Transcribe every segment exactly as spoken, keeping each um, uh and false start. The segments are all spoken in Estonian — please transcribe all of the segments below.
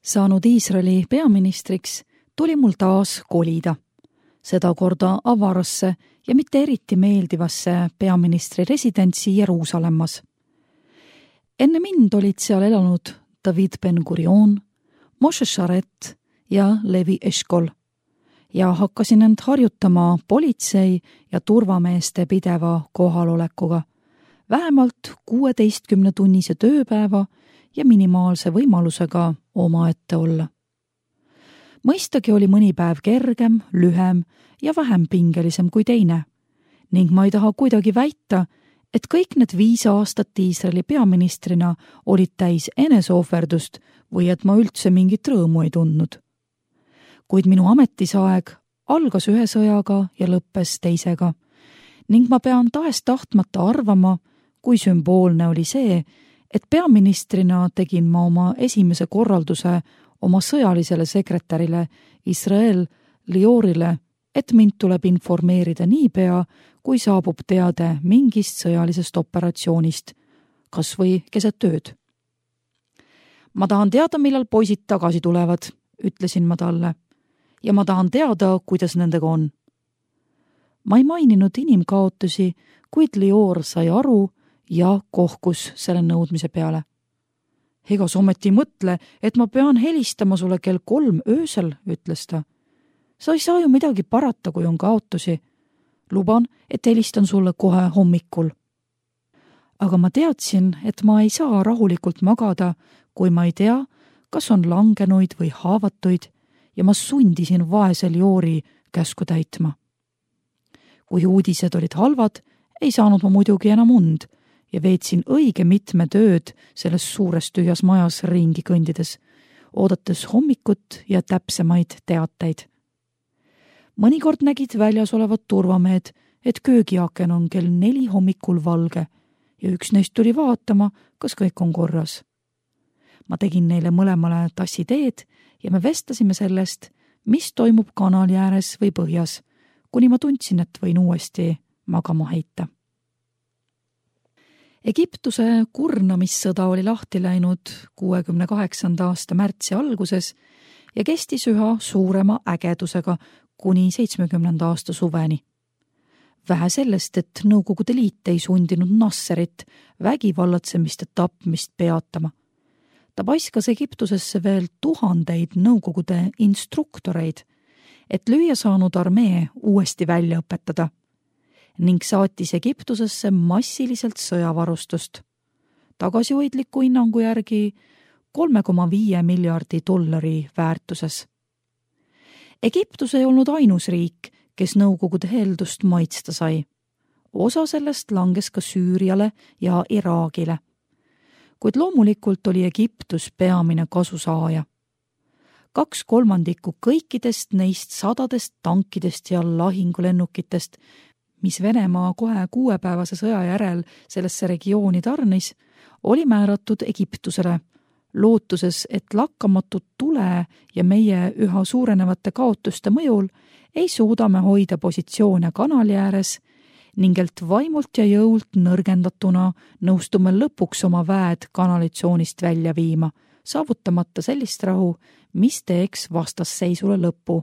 Saanud Iisraeli peaministriks, tuli mul taas kolida. Sedakorda avarasse ja mitte eriti meeldivasse peaministri residentsi Jeruusalemmas. Enne mind olid seal elanud David Ben-Gurion, Moshe Sharet ja Levi Eshkol ja hakkasin end harjutama politsei ja turvameeste pideva kohalolekuga, vähemalt kuueteistkümne tunnise tööpäeva ja minimaalse võimalusega omaette olla. Mõistagi oli mõni päev kergem, lühem ja vähem pingelisem kui teine ning ma ei taha kuidagi väita, et kõik need viis aastat Iisraeli peaministrina olid täis eneseohverdust või et ma üldse mingit rõõmu ei tundnud. Kuid minu ametisaeg algas ühe sõjaga ja lõppes teisega ning ma pean taest tahtmata arvama, kui sümboolne oli see, et peaministrina tegin ma oma esimese korralduse oma sõjalisele sekretärile Israel Liorile, et mind tuleb informeerida niipea, kui saabub teade mingist sõjalisest operatsioonist, kas või keset tööd. Ma tahan teada, millal poisid tagasi tulevad, ütlesin ma talle, ja ma tahan teada, kuidas nendega on. Ma ei maininud inimkaotusi, kuid Lior sai aru ja kohkus selle nõudmise peale. Ega sa ometi mõtle, et ma pean helistama sulle kell kolm öösel, ütles ta. Sa ei saa ju midagi parata, kui on kaotusi. Luban, et helistan sulle kohe hommikul. Aga ma teadsin, et ma ei saa rahulikult magada, kui ma ei tea, kas on langenuid või haavatuid, ja ma sundisin vaese Liori käsku täitma. Kui uudised olid halvad, ei saanud ma muidugi enam und ja veetsin õige mitme tööd selles suures tühjas majas ringi kõndides, oodates hommikut ja täpsemaid teateid. Mõnikord nägid väljas olevad turvamehed, et köögiaken on kell neli hommikul valge ja üks neist tuli vaatama, kas kõik on korras. Ma tegin neile mõlemale tassi teed ja me vestasime sellest, mis toimub kanali ääres või põhjas, kuni ma tundsin, et võin uuesti magama heita. Egiptuse kurnamissõda oli lahti läinud kuuekümne kaheksanda aasta märtsi alguses ja kestis üha suurema ägedusega kuni seitsmekümnenda aasta suveni. Vähe sellest, et Nõukogude Liit ei sundinud Nasserit vägivallatsemist ja tapmist peatama. Ta paiskas Egiptusesse veel tuhandeid Nõukogude instruktoreid, et lüüa saanud armee uuesti välja õpetada ning saatis Egiptusesse massiliselt sõjavarustust. Tagasihoidliku hinnangu järgi kolme koma viie miljardi dollari väärtuses. Egiptus ei olnud ainus riik, kes Nõukogude heldust maitsta sai. Osa sellest langes ka Süüriale ja Iraagile. Kuid loomulikult oli Egiptus peamine kasusaaja. Kaks kolmandikku kõikidest neist sadadest tankidest ja lahingulennukitest, mis Venemaa kohe kuuepäevase sõja järel sellesse regiooni tarnis, oli määratud Egiptusele, lootuses, et lakkamatud tule ja meie üha suurenevate kaotuste mõjul ei suuda me hoida positsioone kanali ääres ning et vaimult ja jõult nõrgendatuna nõustume lõpuks oma väed kanalitsoonist välja viima, saavutamata sellist rahu, mis teeks vastasseisule lõpu.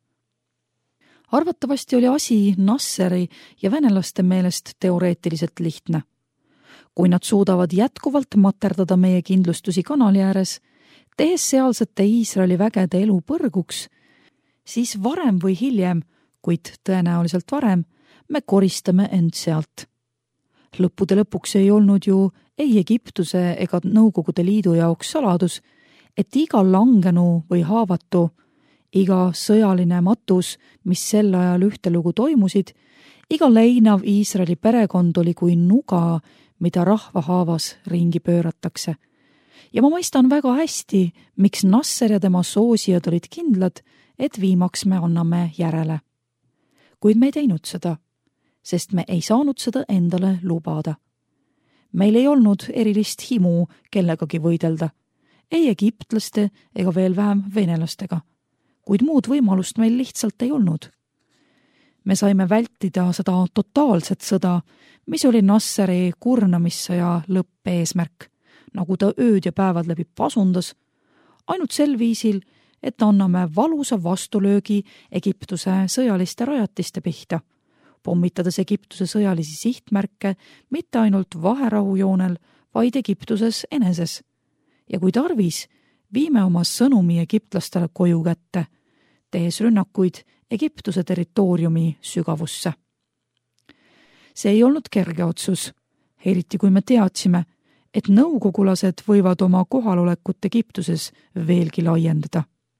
Arvatavasti oli asi Nasseri ja venelaste meelest teoreetiliselt lihtne. Kui nad suudavad jätkuvalt materdada meie kindlustusi kanali ääres, tehes sealsete Iisraeli vägede elu põrguks, siis varem või hiljem, kuid tõenäoliselt varem, me koristame end sealt. Lõppude lõpuks ei olnud ju ei Egiptuse ega Nõukogude Liidu jaoks saladus, et iga langenu või haavatu, iga sõjaline matus, mis sel ajal ühtelugu toimusid, iga leinav Iisraeli perekond oli kui nuga, mida rahva haavas ringi pööratakse. Ja ma mõistan väga hästi, miks Nasser ja tema soosijad olid kindlad, et viimaks me anname järele. Kuid me ei teinud seda, sest me ei saanud seda endale lubada. Meil ei olnud erilist himu kellegagi võidelda, ei egiptlaste ega veel vähem venelastega, kuid muud võimalust meil lihtsalt ei olnud. Me saime vältida seda totaalset sõda, mis oli Nasseri kurnamissõja lõppeesmärk, nagu ta ööd ja päevad läbi pasundas, ainult sel viisil, et anname valusa vastulöögi Egiptuse sõjaliste rajatiste pihta, pommitades Egiptuse sõjalisi sihtmärke mitte ainult vaherahujoonel, vaid Egiptuses eneses. Ja kui tarvis, viime oma sõnumi egiptlastele koju kätte, tehes rünnakuid Egiptuse territooriumi sügavusse. See ei olnud kerge otsus, eriti kui me teadsime, et nõukogulased võivad oma kohalolekut Egiptuses veelgi laiendada.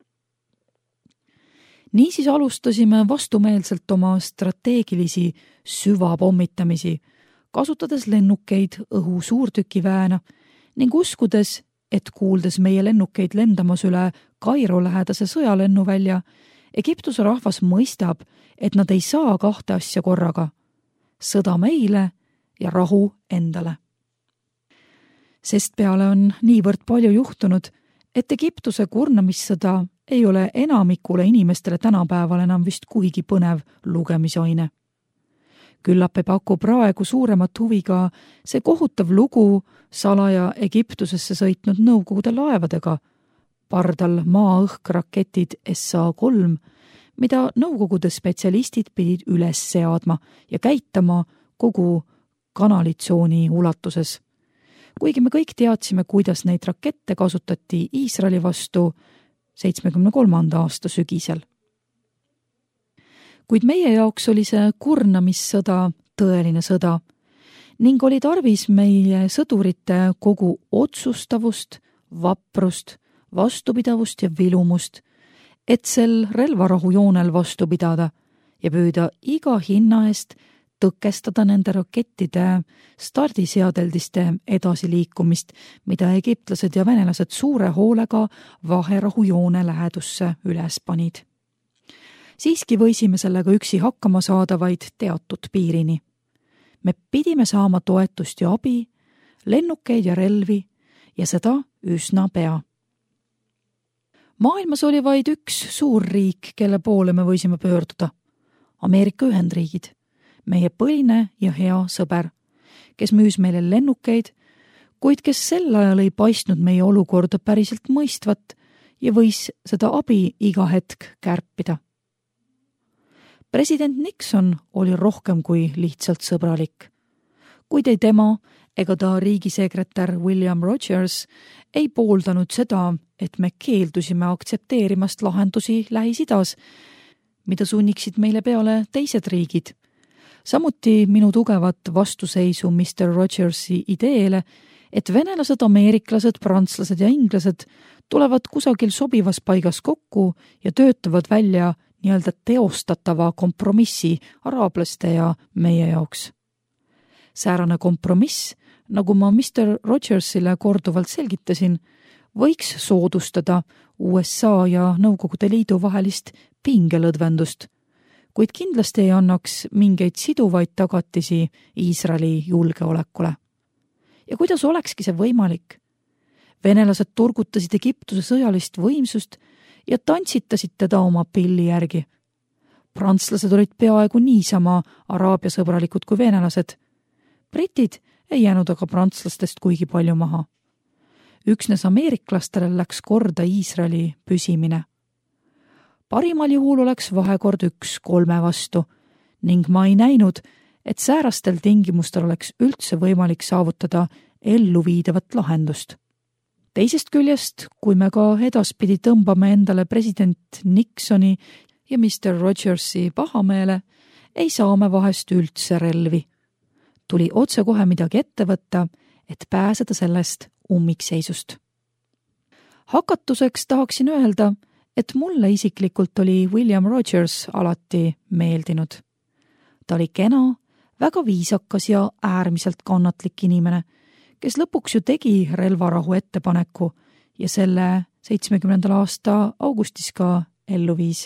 Niisiis alustasime vastumeelselt oma strateegilisi süvapommitamisi, kasutades lennukeid õhu suurtükiväena ning uskudes, et kuuldes meie lennukeid lendamas üle Kairo lähedase sõjalennuvälja, Egiptuse rahvas mõistab, et nad ei saa kahte asja korraga, sõda meile ja rahu endale. Sest peale on niivõrd palju juhtunud, et Egiptuse kurnamissõda ei ole enamikule inimestele tänapäeval enam vist kuigi põnev lugemisaine. Küllap ei paku praegu suuremat huvi ka see kohutav lugu salaja Egiptusesse sõitnud Nõukogude laevadega, pardal maa-õhk-raketid S A kolm, mida Nõukogude spetsialistid pidid üles seadma ja käitama kogu kanalitsooni ulatuses. Kuigi me kõik teadsime, kuidas neid rakette kasutati Iisraeli vastu seitsmekümne kolmanda aasta sügisel. Kuid meie jaoks oli see kurnamissõda tõeline sõda ning oli tarvis meie sõdurite kogu otsustavust, vaprust, vastupidavust ja vilumust, et sel relvarahujoonel vastu pidada ja püüda iga hinna eest tõkestada nende rakettide stardiseadeldiste edasiliikumist, mida egiptlased ja venelased suure hoolega vaherahujoone lähedusse üles panid. Siiski võisime sellega üksi hakkama saada vaid teatud piirini. Me pidime saama toetust ja abi, lennukeid ja relvi ja seda üsna pea. Maailmas oli vaid üks suur riik, kelle poole me võisime pöörduda. Ameerika Ühendriigid, meie põline ja hea sõber, kes müüs meile lennukeid, kuid kes sel ajal ei paistnud meie olukorda päriselt mõistvat ja võis seda abi iga hetk kärpida. President Nixon oli rohkem kui lihtsalt sõbralik. Kuid ei tema ega ta riigisekretär William Rogers ei pooldanud seda, et me keeldusime aktsepteerimast lahendusi Lähis-Idas, mida sunniksid meile peale teised riigid. Samuti minu tugevat vastuseisu mister Rogersi ideele, et venelased, ameeriklased, prantslased ja inglased tulevad kusagil sobivas paigas kokku ja töötavad välja nii-öelda teostatava kompromissi araablaste ja meie jaoks. Säärane kompromiss, nagu ma mister Rogersile korduvalt selgitasin, võiks soodustada U S A ja Nõukogude Liidu vahelist pingelõdvendust, kuid kindlasti ei annaks mingeid siduvaid tagatisi Iisraeli julgeolekule. Ja kuidas olekski see võimalik? Venelased turgutasid Egiptuse sõjalist võimsust ja tantsitasid teda oma pilli järgi. Prantslased olid peaaegu niisama araabia sõbralikud kui venelased. Britid ei jäänud aga prantslastest kuigi palju maha. Üksnes ameeriklastele läks korda Iisraeli püsimine. Parimal juhul oleks vahekord üks kolme vastu ning ma ei näinud, et säärastel tingimustel oleks üldse võimalik saavutada elluviidavat lahendust. Teisest küljest, kui me ka edaspidi tõmbame endale president Nixoni ja mister Rogersi pahameele, ei saa me vahest üldse relvi. Tuli otsekohe midagi ette võtta, et pääseda sellest ummikseisust. Hakatuseks tahaksin öelda, et mulle isiklikult oli William Rogers alati meeldinud. Ta oli kena, väga viisakas ja äärmiselt kannatlik inimene, kes lõpuks ju tegi relvarahu ettepaneku ja selle seitsmekümnendal aasta augustis ka ellu viis.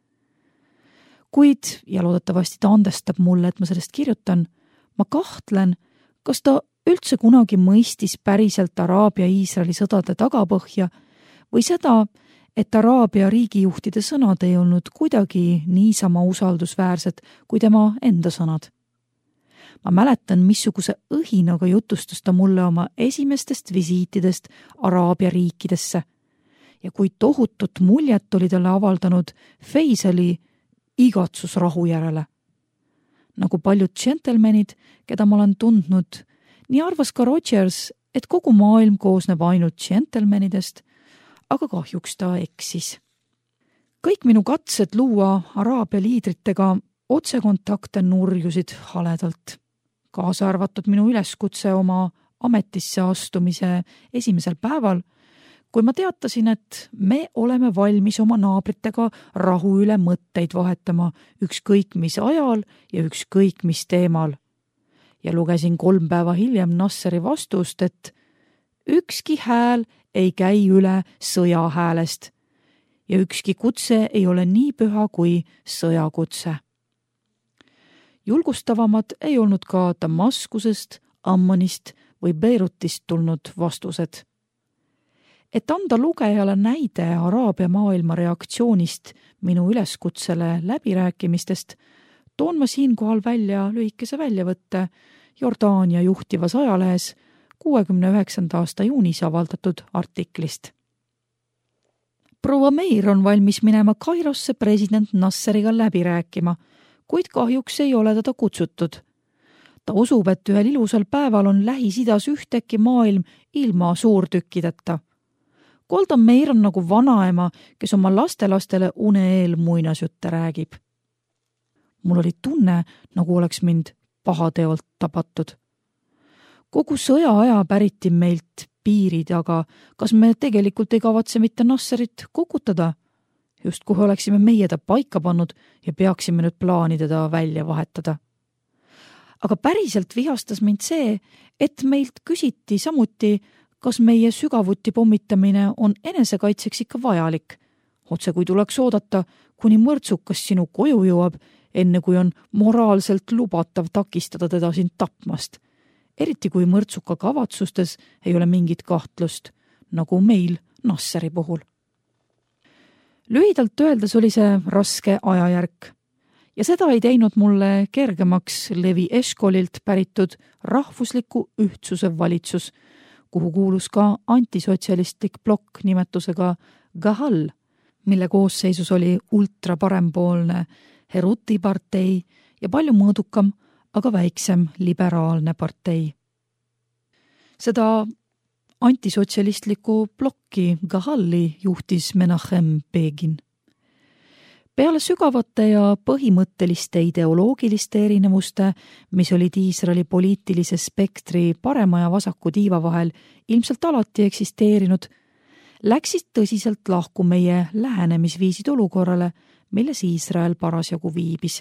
Kuid, ja loodetavasti ta andestab mulle, et ma sellest kirjutan, ma kahtlen, kas ta üldse kunagi mõistis päriselt Araabia-Iisraeli sõdade tagapõhja või seda, et Araabia riigijuhtide sõnad ei olnud kuidagi niisama usaldusväärsed kui tema enda sõnad. Ma mäletan, missuguse õhinaga jutustas ta mulle oma esimestest visiitidest Araabia riikidesse ja kui tohutut muljet oli talle avaldanud Faisali igatsus rahu järele. Nagu paljud džentelmenid, keda ma olen tundnud, nii arvas ka Rogers, et kogu maailm koosneb ainult džentelmenidest, aga kahjuks ta eksis. Kõik minu katsed luua Araabia liidritega otsekontakte nurjusid haledalt, kaasa arvatud minu üleskutse oma ametisse astumise esimesel päeval, kui ma teatasin, et me oleme valmis oma naabritega rahu üle mõtteid vahetama ükskõik mis ajal ja ükskõik mis teemal. Ja lugesin kolm päeva hiljem Nasseri vastust, et ükski hääl ei käi üle sõja häälest ja ükski kutse ei ole nii püha kui sõjakutse. Julgustavamad ei olnud ka Damaskusest, Ammonist või Beirutist tulnud vastused. Et anda lugejale näide Araabia maailma reaktsioonist minu üleskutsele läbirääkimistest, toon ma siinkohal välja lühikese väljavõtte Jordaania juhtivas ajalehes kuuekümne üheksanda aasta juunis avaldatud artiklist. Proua Meir on valmis minema Kairosse president Nasseriga läbi rääkima, kuid kahjuks ei ole teda kutsutud. Ta usub, et ühel ilusal päeval on Lähis-Idas ühtäkki maailm ilma suurtükkideta. Golda Meir on nagu vanaema, kes oma lastelastele une eel muinasjutte räägib. Mul oli tunne, nagu oleks mind pahateolt tabatud. Kogu sõja aja päriti meilt piirid, aga kas me tegelikult ei kavatse mitte Nasserit kukutada? Just kuhu oleksime meie ta paika pannud ja peaksime nüüd plaani teda välja vahetada. Aga päriselt vihastas mind see, et meilt küsiti samuti, kas meie sügavuti pommitamine on enesekaitseks ikka vajalik. Otse kui tuleks oodata, kuni mõrtsukas sinu koju jõuab, enne kui on moraalselt lubatav takistada teda siin tapmast. Eriti kui mõrtsuka kavatsustes ei ole mingit kahtlust, nagu meil Nasseri puhul. Lühidalt öeldes oli see raske ajajärk. Ja seda ei teinud mulle kergemaks Levi Eshkolilt päritud rahvusliku ühtsuse valitsus, kuhu kuulus ka antisotsialistlik plokk nimetusega Gahal, mille koosseisus oli ultraparempoolne Heruti partei ja palju mõõdukam, aga väiksem liberaalne partei. Seda antisotsialistlikku plokki Gahali juhtis Menachem Begin. Peale sügavate ja põhimõtteliste ideoloogiliste erinevuste, mis olid Iisraeli poliitilise spektri parema ja vasaku tiiva vahel ilmselt alati eksisteerinud, läksid tõsiselt lahku meie lähenemisviisid olukorrale, milles Iisrael parasjagu viibis.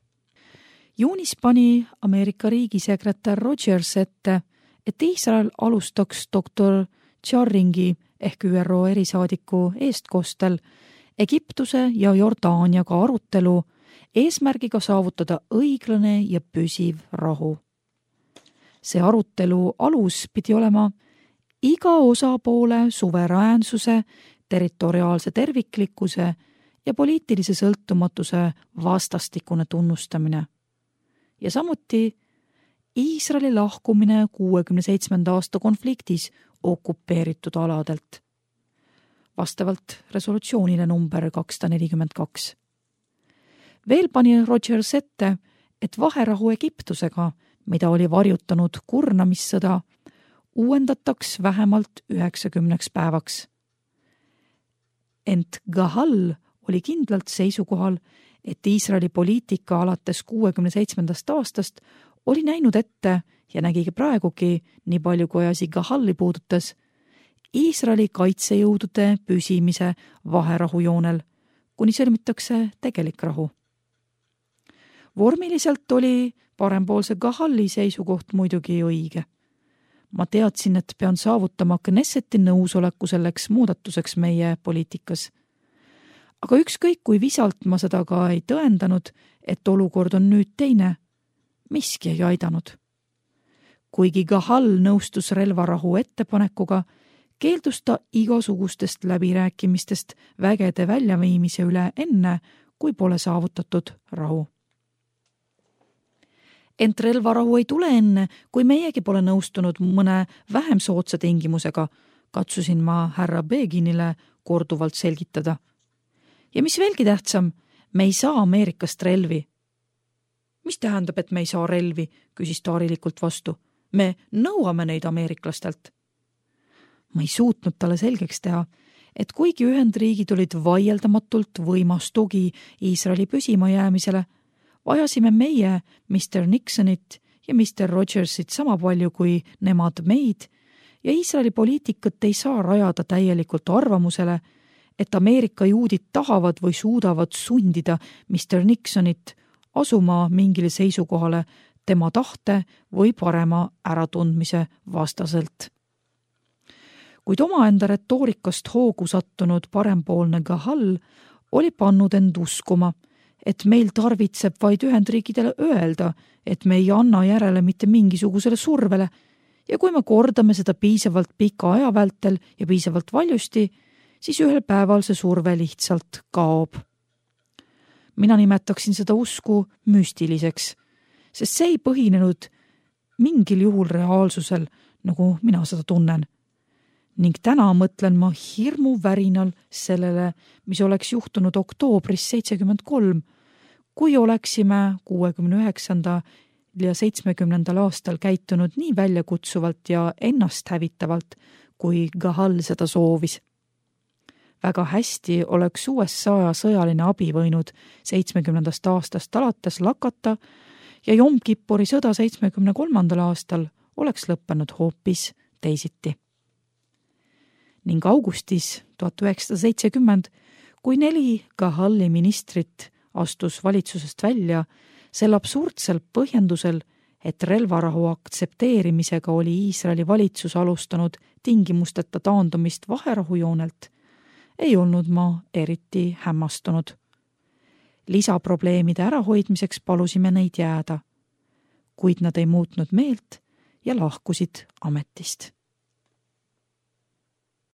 Juunis pani Ameerika riigisekretär Rogers ette, et Iisrael alustaks doktor Tšarringi ehk Ü R O erisaadiku eestkostel Egiptuse ja Jordaaniaga arutelu eesmärgiga saavutada õiglane ja püsiv rahu. See arutelu alus pidi olema iga osapoole suveräänsuse, territoriaalse terviklikkuse ja poliitilise sõltumatuse vastastikune tunnustamine. Ja samuti Iisraeli lahkumine kuuekümne seitsmenda aasta konfliktis okupeeritud aladelt. Vastavalt resolutsioonile number kakssada nelikümmend kaks. Veel pani Rogers ette, et vaherahu Egiptusega, mida oli varjutanud kurnamissõda, uuendataks vähemalt üheksakümneks päevaks. Ent Gahal oli kindlalt seisukohal, et Iisraeli poliitika alates kuuekümne seitsmendast aastast oli näinud ette ja nägigi praegugi, nii palju kui asi Gahali puudutas, Iisraeli kaitsejõudude püsimise vaherahujoonel, kuni sõlmitakse tegelik rahu. Vormiliselt oli parempoolse Gahali seisukoht muidugi õige. Ma teadsin, et pean saavutama Knesseti nõusoleku selleks muudatuseks meie poliitikas. Aga ükskõik kui visalt ma seda ka ei tõendanud, et olukord on nüüd teine, miski ei aidanud. Kuigi Gahal nõustus relvarahu ettepanekuga, keeldus ta igasugustest läbirääkimistest vägede väljaviimise üle enne, kui pole saavutatud rahu. Ent relvarahu ei tule enne, kui meiegi pole nõustunud mõne vähem sootsa tingimusega, katsusin ma härra Beginile korduvalt selgitada. Ja mis veelgi tähtsam, me ei saa Ameerikast relvi. Mis tähendab, et me ei saa relvi, küsis ta harilikult vastu. Me nõuame neid ameeriklastelt. Ma ei suutnud talle selgeks teha, et kuigi Ühendriigid olid vaieldamatult võimas tugi Iisraeli püsima jäämisele, vajasime meie mister Nixonit ja mister Rogersit sama palju kui nemad meid ja Iisraeli poliitikat ei saa rajada täielikult arvamusele, et Ameerika juudid tahavad või suudavad sundida mister Nixonit asuma mingile seisukohale tema tahte või parema äratundmise vastaselt. Kuid omaenda retoorikast hoogu sattunud parempoolne Gahal oli pannud end uskuma, et meil tarvitseb vaid Ühendriikidele öelda, et me ei anna järele mitte mingisugusele survele ja kui me kordame seda piisavalt pika aja vältel ja piisavalt valjusti, siis ühel päeval see surve lihtsalt kaob. Mina nimetaksin seda usku müstiliseks, sest see ei põhinenud mingil juhul reaalsusel, nagu mina seda tunnen. Ning täna mõtlen ma hirmu värinal sellele, mis oleks juhtunud oktoobris seitsekümmend kolm, kui oleksime kuuekümne üheksandal ja seitsmekümnendal aastal käitunud nii väljakutsuvalt ja ennast hävitavalt, kui Gahal seda soovis. Väga hästi oleks U S A sõjaline abi võinud seitsmekümnendast aastast alates lakata ja Jom Kippuri sõda seitsmekümne kolmandal aastal oleks lõppenud hoopis teisiti. Ning augustis tuhat üheksasada seitsekümmend, kui neli Gahali ministrit astus valitsusest välja sel absurdsel põhjendusel, et relvarahu aktsepteerimisega oli Iisraeli valitsus alustanud tingimusteta taandumist vaherahujoonelt, ei olnud ma eriti hämmastunud. Lisaprobleemide ärahoidmiseks palusime neid jääda, kuid nad ei muutnud meelt ja lahkusid ametist.